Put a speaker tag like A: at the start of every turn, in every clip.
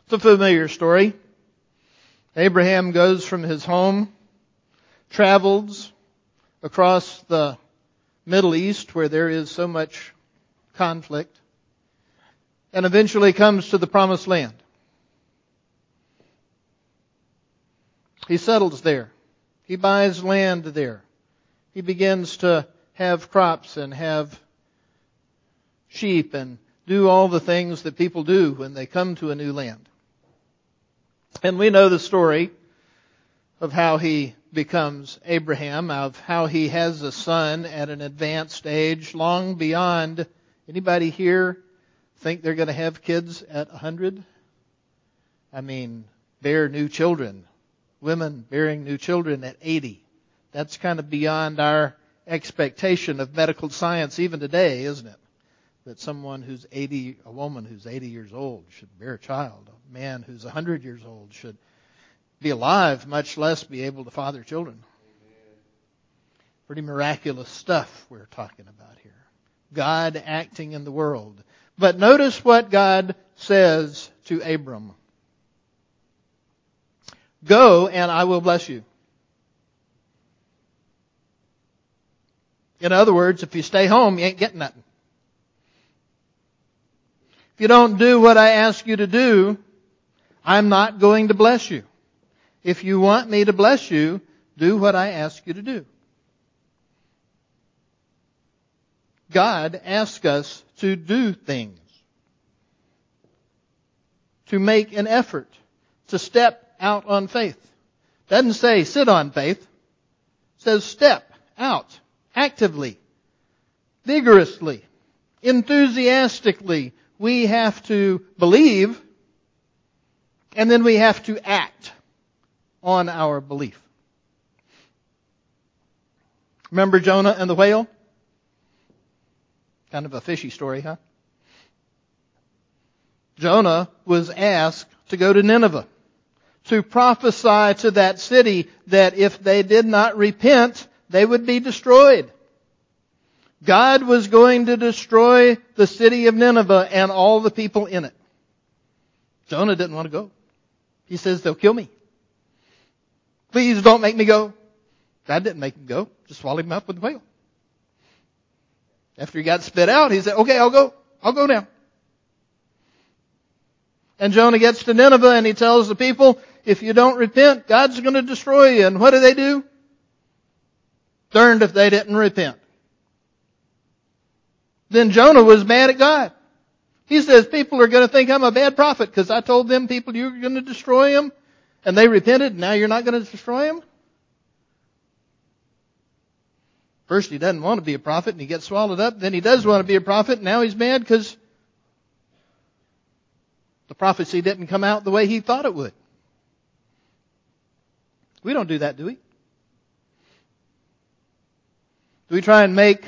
A: It's a familiar story. Abraham goes from his home, travels across the Middle East where there is so much conflict, and eventually comes to the Promised Land. He settles there. He buys land there. He begins to have crops and have sheep and do all the things that people do when they come to a new land. And we know the story of how he becomes Abraham, of how he has a son at an advanced age, long beyond. Anybody here think they're going to have kids at 100? I mean, bear new children. Women bearing new children at 80. That's kind of beyond our expectation of medical science even today, isn't it? That someone who's 80, a woman who's 80 years old should bear a child. A man who's 100 years old should be alive, much less be able to father children. Pretty miraculous stuff we're talking about here. God acting in the world. But notice what God says to Abram. Go and I will bless you. In other words, if you stay home, you ain't getting nothing. If you don't do what I ask you to do, I'm not going to bless you. If you want me to bless you, do what I ask you to do. God asks us to do things, to make an effort, to step out on faith. Doesn't say sit on faith. It says step out actively, vigorously, enthusiastically. We have to believe, and then we have to act on our belief. Remember Jonah and the whale? Kind of a fishy story, huh? Jonah was asked to go to Nineveh, to prophesy to that city that if they did not repent, they would be destroyed. God was going to destroy the city of Nineveh and all the people in it. Jonah didn't want to go. He says, they'll kill me. Please don't make me go. God didn't make him go. Just swallowed him up with the whale. After he got spit out, he said, okay, I'll go. I'll go now. And Jonah gets to Nineveh and he tells the people, if you don't repent, God's going to destroy you. And what do? Darned if they didn't repent. Then Jonah was mad at God. He says, people are going to think I'm a bad prophet because I told them people you're going to destroy them. And they repented, and now you're not going to destroy them? First, he doesn't want to be a prophet, and he gets swallowed up. Then he does want to be a prophet, and now he's mad because the prophecy didn't come out the way he thought it would. We don't do that, do we? Do we try and make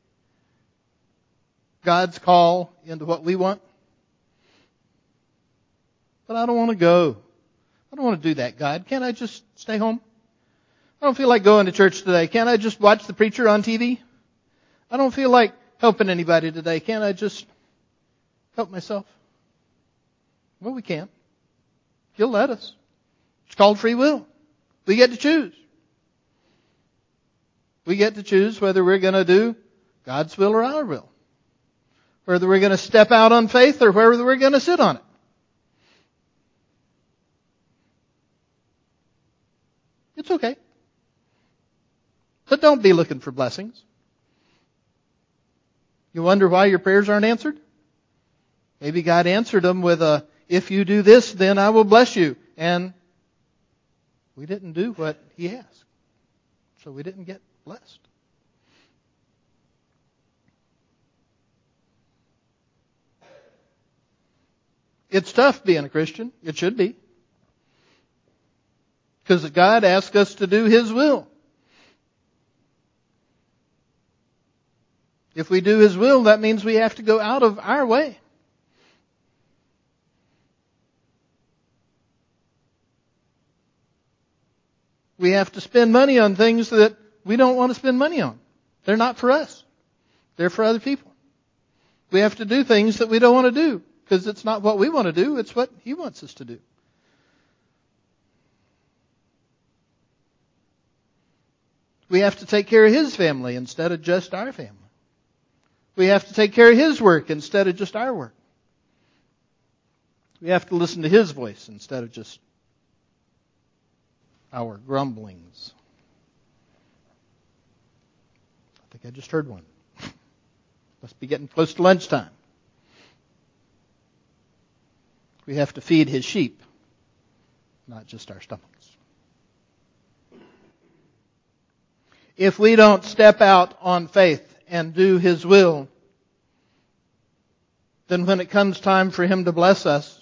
A: God's call into what we want? But I don't want to go. I don't want to do that, God. Can't I just stay home? I don't feel like going to church today. Can't I just watch the preacher on TV? I don't feel like helping anybody today. Can't I just help myself? Well, we can. He'll let us. It's called free will. We get to choose. We get to choose whether we're going to do God's will or our will. Whether we're going to step out on faith or whether we're going to sit on it. It's okay. But don't be looking for blessings. You wonder why your prayers aren't answered? Maybe God answered them with a, if you do this, then I will bless you. And we didn't do what He asked. So we didn't get blessed. It's tough being a Christian. It should be. Because God asks us to do His will. If we do His will, that means we have to go out of our way. We have to spend money on things that we don't want to spend money on. They're not for us. They're for other people. We have to do things that we don't want to do because it's not what we want to do, it's what He wants us to do. We have to take care of His family instead of just our family. We have to take care of His work instead of just our work. We have to listen to His voice instead of just our grumblings. I think I just heard one. Must be getting close to lunchtime. We have to feed His sheep, not just our stomachs. If we don't step out on faith and do His will, then when it comes time for Him to bless us,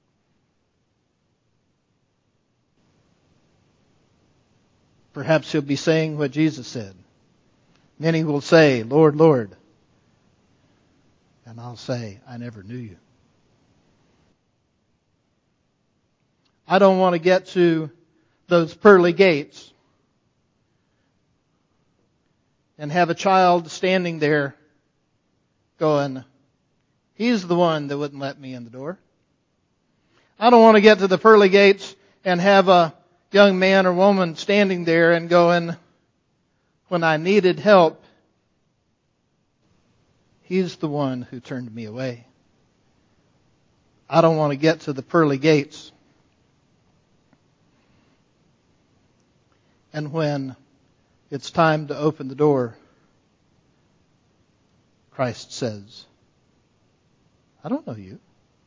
A: perhaps He'll be saying what Jesus said. Many will say, Lord, Lord. And I'll say, I never knew you. I don't want to get to those pearly gates and have a child standing there going, He's the one that wouldn't let me in the door. I don't want to get to the pearly gates and have a young man or woman standing there and going, when I needed help, He's the one who turned me away. I don't want to get to the pearly gates. And when it's time to open the door, Christ says, I don't know you.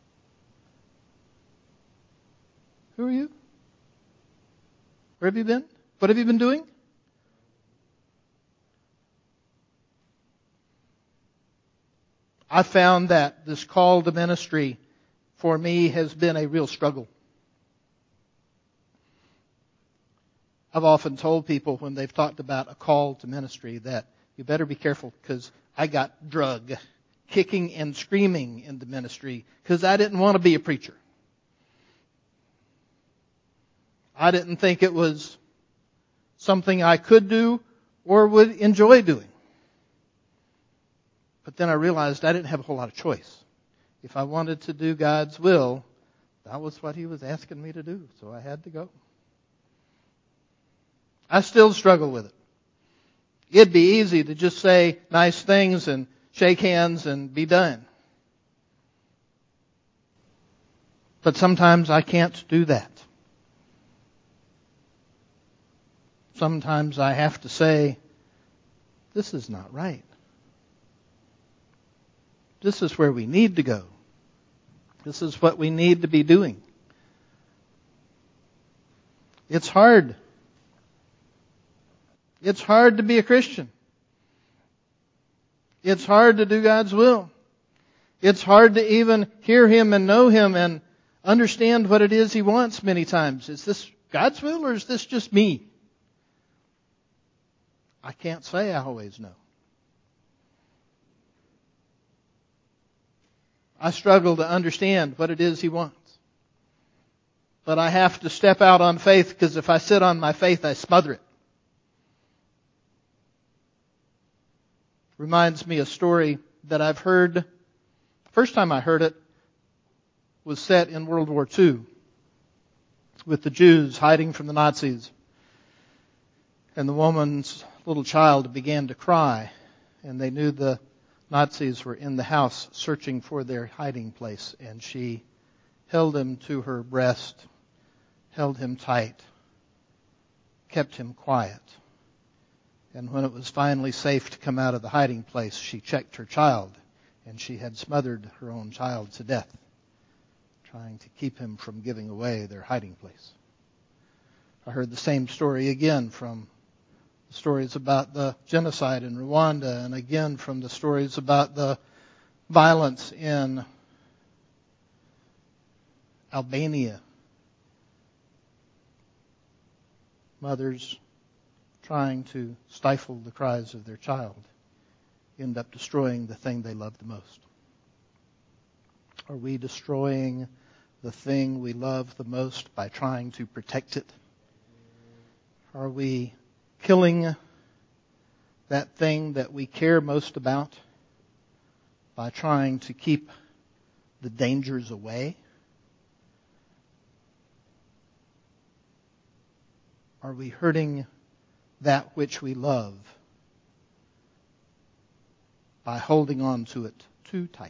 A: Who are you? Where have you been? What have you been doing? I found that this call to ministry for me has been a real struggle. I've often told people when they've talked about a call to ministry that you better be careful because I got drug kicking and screaming in the ministry because I didn't want to be a preacher. I didn't think it was something I could do or would enjoy doing. But then I realized I didn't have a whole lot of choice. If I wanted to do God's will, that was what He was asking me to do, so I had to go. I still struggle with it. It'd be easy to just say nice things and shake hands and be done. But sometimes I can't do that. Sometimes I have to say, this is not right. This is where we need to go. This is what we need to be doing. It's hard. It's hard to be a Christian. It's hard to do God's will. It's hard to even hear Him and know Him and understand what it is He wants many times. Is this God's will or is this just me? I can't say I always know. I struggle to understand what it is He wants. But I have to step out on faith because if I sit on my faith, I smother it. Reminds me of a story that I've heard. First time I heard it was set in World War II with the Jews hiding from the Nazis. And the woman's little child began to cry, and they knew the Nazis were in the house searching for their hiding place, and she held him to her breast, held him tight, kept him quiet. And when it was finally safe to come out of the hiding place, she checked her child, and she had smothered her own child to death, trying to keep him from giving away their hiding place. I heard the same story again from the stories about the genocide in Rwanda, and again from the stories about the violence in Albania. Mothers trying to stifle the cries of their child end up destroying the thing they love the most. Are we destroying the thing we love the most by trying to protect it? Are we killing that thing that we care most about by trying to keep the dangers away? Are we hurting that which we love by holding on to it too tight?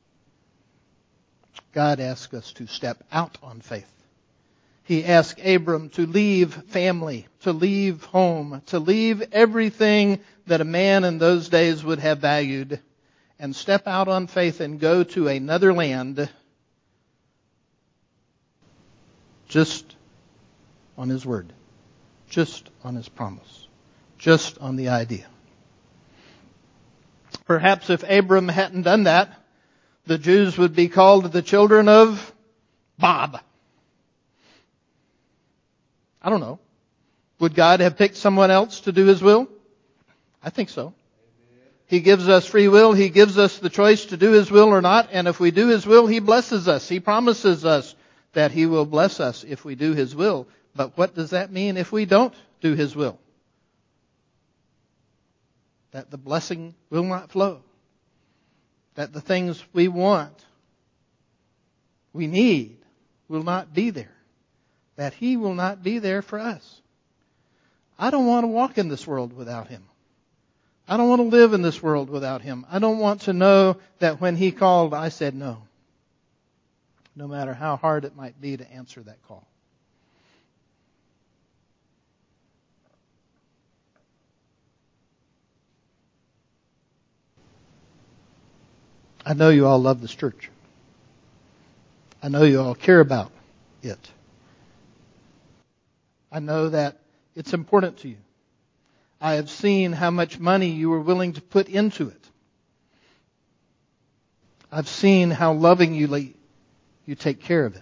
A: God asks us to step out on faith. He asked Abram to leave family, to leave home, to leave everything that a man in those days would have valued, and step out on faith and go to another land just on his word, just on his promise, just on the idea. Perhaps if Abram hadn't done that, the Jews would be called the children of Bob. I don't know. Would God have picked someone else to do his will? I think so. He gives us free will. He gives us the choice to do his will or not. And if we do his will, he blesses us. He promises us that he will bless us if we do his will. But what does that mean if we don't do his will? That the blessing will not flow. That the things we want, we need, will not be there. That he will not be there for us. I don't want to walk in this world without him. I don't want to live in this world without him. I don't want to know that when he called, I said no. No matter how hard it might be to answer that call. I know you all love this church. I know you all care about it. I know that it's important to you. I have seen how much money you were willing to put into it. I've seen how lovingly you take care of it.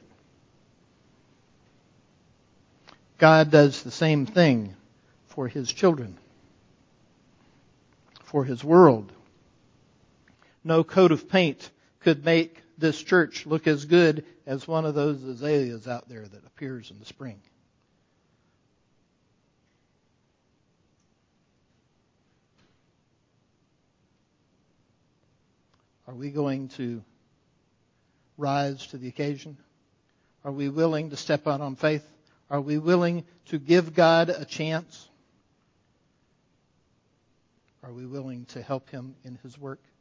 A: God does the same thing for his children, for his world. No coat of paint could make this church look as good as one of those azaleas out there that appears in the spring. Are we going to rise to the occasion? Are we willing to step out on faith? Are we willing to give God a chance? Are we willing to help him in his work?